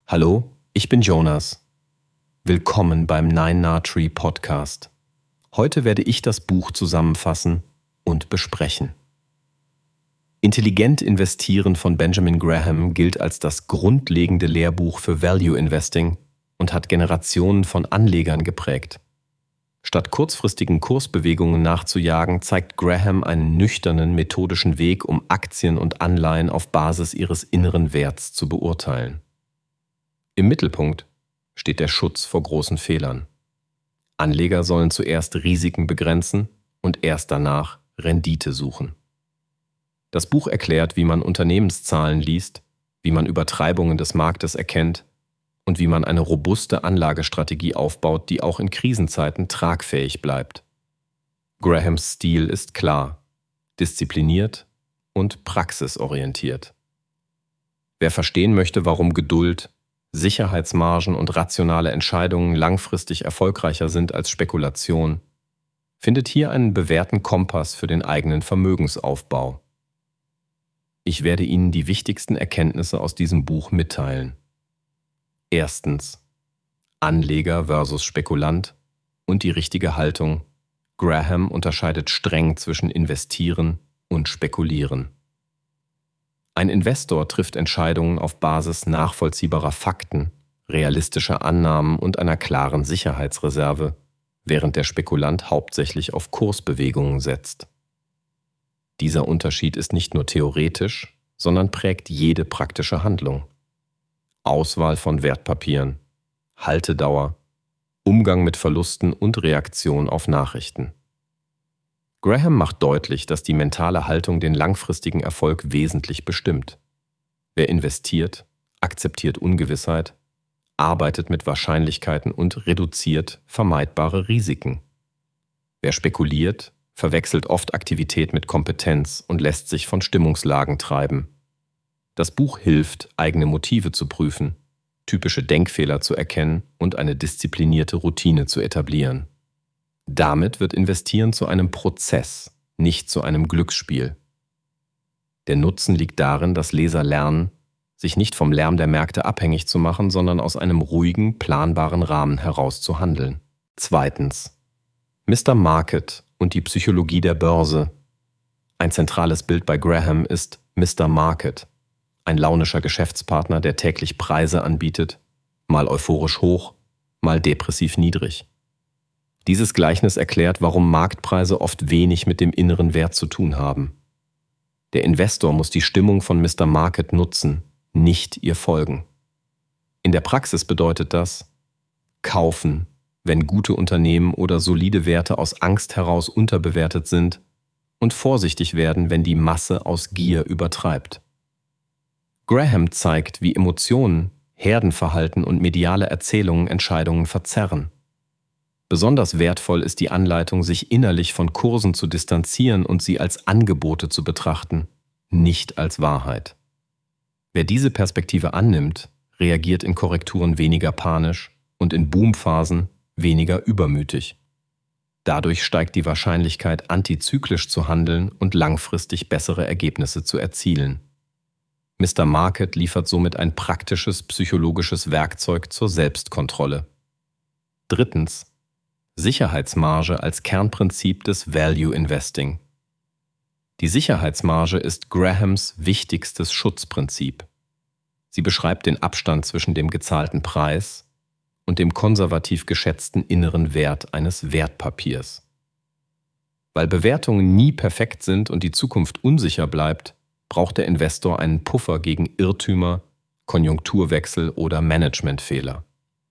Hallo, ich bin Jonas. Willkommen beim Nine Nah Tree Podcast. Heute werde ich das Buch zusammenfassen und besprechen. Intelligent investieren von Benjamin Graham gilt als das grundlegende Lehrbuch für Value Investing und hat Generationen von Anlegern geprägt. Statt kurzfristigen Kursbewegungen nachzujagen, zeigt Graham einen nüchternen, methodischen Weg, um Aktien und Anleihen auf Basis ihres inneren Werts zu beurteilen. Im Mittelpunkt steht der Schutz vor großen Fehlern. Anleger sollen zuerst Risiken begrenzen und erst danach Rendite suchen. Das Buch erklärt, wie man Unternehmenszahlen liest, wie man Übertreibungen des Marktes erkennt und wie man eine robuste Anlagestrategie aufbaut, die auch in Krisenzeiten tragfähig bleibt. Grahams Stil ist klar, diszipliniert und praxisorientiert. Wer verstehen möchte, warum Geduld, Sicherheitsmargen und rationale Entscheidungen langfristig erfolgreicher sind als Spekulation, findet hier einen bewährten Kompass für den eigenen Vermögensaufbau. Ich werde Ihnen die wichtigsten Erkenntnisse aus diesem Buch mitteilen. Erstens: Anleger versus Spekulant und die richtige Haltung. Graham unterscheidet streng zwischen Investieren und Spekulieren. Ein Investor trifft Entscheidungen auf Basis nachvollziehbarer Fakten, realistischer Annahmen und einer klaren Sicherheitsreserve, während der Spekulant hauptsächlich auf Kursbewegungen setzt. Dieser Unterschied ist nicht nur theoretisch, sondern prägt jede praktische Handlung. Auswahl von Wertpapieren, Haltedauer, Umgang mit Verlusten und Reaktion auf Nachrichten. Graham macht deutlich, dass die mentale Haltung den langfristigen Erfolg wesentlich bestimmt. Wer investiert, akzeptiert Ungewissheit, arbeitet mit Wahrscheinlichkeiten und reduziert vermeidbare Risiken. Wer spekuliert, verwechselt oft Aktivität mit Kompetenz und lässt sich von Stimmungslagen treiben. Das Buch hilft, eigene Motive zu prüfen, typische Denkfehler zu erkennen und eine disziplinierte Routine zu etablieren. Damit wird Investieren zu einem Prozess, nicht zu einem Glücksspiel. Der Nutzen liegt darin, dass Leser lernen, sich nicht vom Lärm der Märkte abhängig zu machen, sondern aus einem ruhigen, planbaren Rahmen heraus zu handeln. Zweitens: Mr. Market und die Psychologie der Börse. Ein zentrales Bild bei Graham ist Mr. Market, ein launischer Geschäftspartner, der täglich Preise anbietet, mal euphorisch hoch, mal depressiv niedrig. Dieses Gleichnis erklärt, warum Marktpreise oft wenig mit dem inneren Wert zu tun haben. Der Investor muss die Stimmung von Mr. Market nutzen, nicht ihr folgen. In der Praxis bedeutet das: kaufen, wenn gute Unternehmen oder solide Werte aus Angst heraus unterbewertet sind, und vorsichtig werden, wenn die Masse aus Gier übertreibt. Graham zeigt, wie Emotionen, Herdenverhalten und mediale Erzählungen Entscheidungen verzerren. Besonders wertvoll ist die Anleitung, sich innerlich von Kursen zu distanzieren und sie als Angebote zu betrachten, nicht als Wahrheit. Wer diese Perspektive annimmt, reagiert in Korrekturen weniger panisch und in Boomphasen weniger übermütig. Dadurch steigt die Wahrscheinlichkeit, antizyklisch zu handeln und langfristig bessere Ergebnisse zu erzielen. Mr. Market liefert somit ein praktisches psychologisches Werkzeug zur Selbstkontrolle. Drittens: Sicherheitsmarge als Kernprinzip des Value Investing. Die Sicherheitsmarge ist Grahams wichtigstes Schutzprinzip. Sie beschreibt den Abstand zwischen dem gezahlten Preis und dem konservativ geschätzten inneren Wert eines Wertpapiers. Weil Bewertungen nie perfekt sind und die Zukunft unsicher bleibt, braucht der Investor einen Puffer gegen Irrtümer, Konjunkturwechsel oder Managementfehler.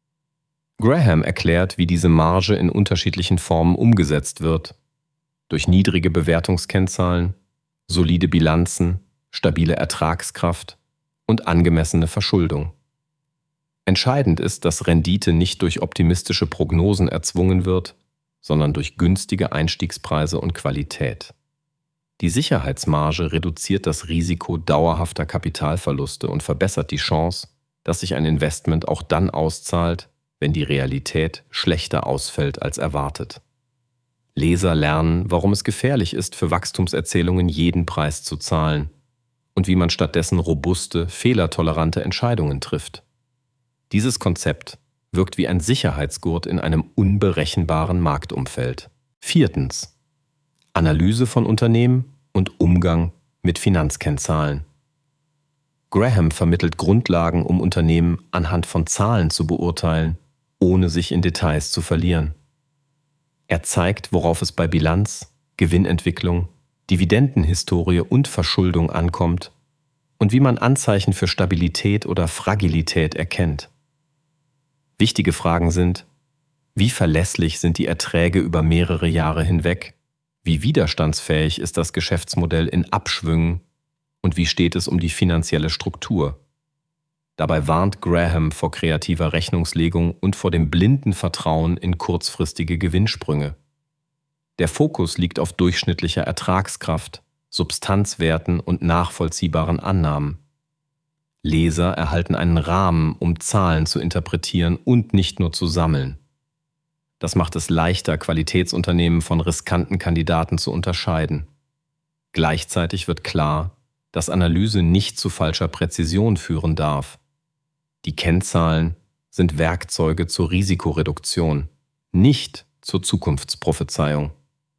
Graham erklärt, wie diese Marge in unterschiedlichen Formen umgesetzt wird: durch niedrige Bewertungskennzahlen, solide Bilanzen, stabile Ertragskraft und angemessene Verschuldung. Entscheidend ist, dass Rendite nicht durch optimistische Prognosen erzwungen wird, sondern durch günstige Einstiegspreise und Qualität. Die Sicherheitsmarge reduziert das Risiko dauerhafter Kapitalverluste und verbessert die Chance, dass sich ein Investment auch dann auszahlt, wenn die Realität schlechter ausfällt als erwartet. Leser lernen, warum es gefährlich ist, für Wachstumserzählungen jeden Preis zu zahlen und wie man stattdessen robuste, fehlertolerante Entscheidungen trifft. Dieses Konzept wirkt wie ein Sicherheitsgurt in einem unberechenbaren Marktumfeld. 4. Analyse von Unternehmen und Umgang mit Finanzkennzahlen. Graham vermittelt Grundlagen, um Unternehmen anhand von Zahlen zu beurteilen, ohne sich in Details zu verlieren. Er zeigt, worauf es bei Bilanz, Gewinnentwicklung, Dividendenhistorie und Verschuldung ankommt und wie man Anzeichen für Stabilität oder Fragilität erkennt. Wichtige Fragen sind: Wie verlässlich sind die Erträge über mehrere Jahre hinweg? Wie widerstandsfähig ist das Geschäftsmodell in Abschwüngen? Und wie steht es um die finanzielle Struktur? Dabei warnt Graham vor kreativer Rechnungslegung und vor dem blinden Vertrauen in kurzfristige Gewinnsprünge. Der Fokus liegt auf durchschnittlicher Ertragskraft, Substanzwerten und nachvollziehbaren Annahmen. Leser erhalten einen Rahmen, um Zahlen zu interpretieren und nicht nur zu sammeln. Das macht es leichter, Qualitätsunternehmen von riskanten Kandidaten zu unterscheiden. Gleichzeitig wird klar, dass Analyse nicht zu falscher Präzision führen darf. Die Kennzahlen sind Werkzeuge zur Risikoreduktion, nicht zur Zukunftsprophezeiung.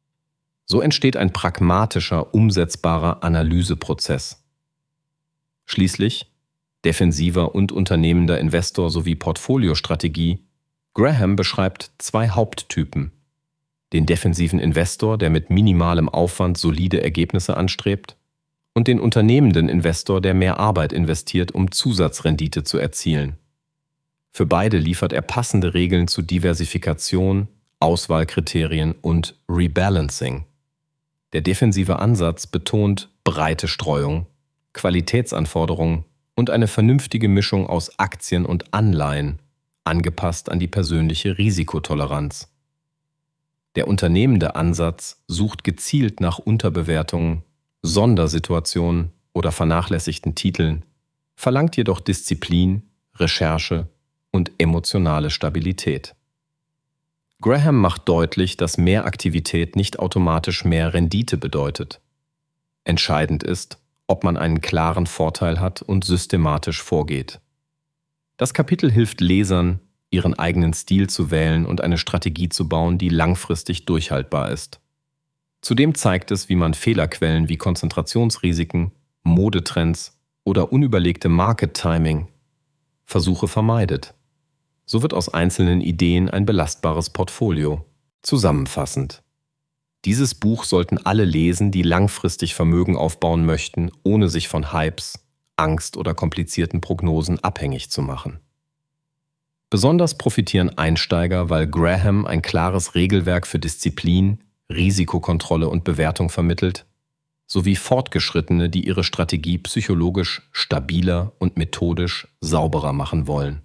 So entsteht ein pragmatischer, umsetzbarer Analyseprozess. Schließlich defensiver und unternehmender Investor sowie Portfoliostrategie. Graham beschreibt 2 Haupttypen: den defensiven Investor, der mit minimalem Aufwand solide Ergebnisse anstrebt, und den unternehmenden Investor, der mehr Arbeit investiert, um Zusatzrendite zu erzielen. Für beide liefert er passende Regeln zu Diversifikation, Auswahlkriterien und Rebalancing. Der defensive Ansatz betont breite Streuung, Qualitätsanforderungen und eine vernünftige Mischung aus Aktien und Anleihen, angepasst an die persönliche Risikotoleranz. Der unternehmende Ansatz sucht gezielt nach Unterbewertungen, Sondersituationen oder vernachlässigten Titeln, verlangt jedoch Disziplin, Recherche und emotionale Stabilität. Graham macht deutlich, dass mehr Aktivität nicht automatisch mehr Rendite bedeutet. Entscheidend ist, ob man einen klaren Vorteil hat und systematisch vorgeht. Das Kapitel hilft Lesern, ihren eigenen Stil zu wählen und eine Strategie zu bauen, die langfristig durchhaltbar ist. Zudem zeigt es, wie man Fehlerquellen wie Konzentrationsrisiken, Modetrends oder unüberlegte Market-Timing-Versuche vermeidet. So wird aus einzelnen Ideen ein belastbares Portfolio. Zusammenfassend: Dieses Buch sollten alle lesen, die langfristig Vermögen aufbauen möchten, ohne sich von Hypes, Angst oder komplizierten Prognosen abhängig zu machen. Besonders profitieren Einsteiger, weil Graham ein klares Regelwerk für Disziplin, Risikokontrolle und Bewertung vermittelt, sowie Fortgeschrittene, die ihre Strategie psychologisch stabiler und methodisch sauberer machen wollen.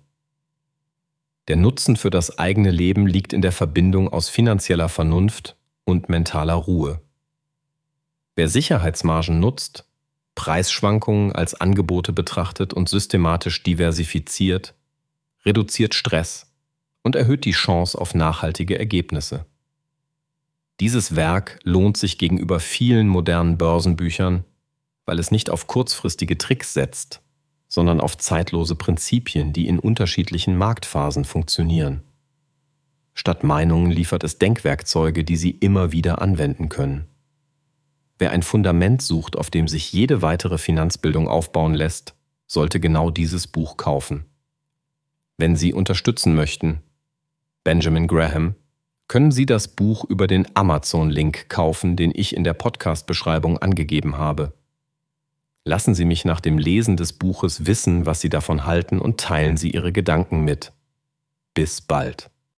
Der Nutzen für das eigene Leben liegt in der Verbindung aus finanzieller Vernunft und mentaler Ruhe. Wer Sicherheitsmargen nutzt, Preisschwankungen als Angebote betrachtet und systematisch diversifiziert, reduziert Stress und erhöht die Chance auf nachhaltige Ergebnisse. Dieses Werk lohnt sich gegenüber vielen modernen Börsenbüchern, weil es nicht auf kurzfristige Tricks setzt, sondern auf zeitlose Prinzipien, die in unterschiedlichen Marktphasen funktionieren. Statt Meinungen liefert es Denkwerkzeuge, die Sie immer wieder anwenden können. Wer ein Fundament sucht, auf dem sich jede weitere Finanzbildung aufbauen lässt, sollte genau dieses Buch kaufen. Wenn Sie unterstützen möchten, Benjamin Graham, können Sie das Buch über den Amazon-Link kaufen, den ich in der Podcast-Beschreibung angegeben habe. Lassen Sie mich nach dem Lesen des Buches wissen, was Sie davon halten, und teilen Sie Ihre Gedanken mit. Bis bald.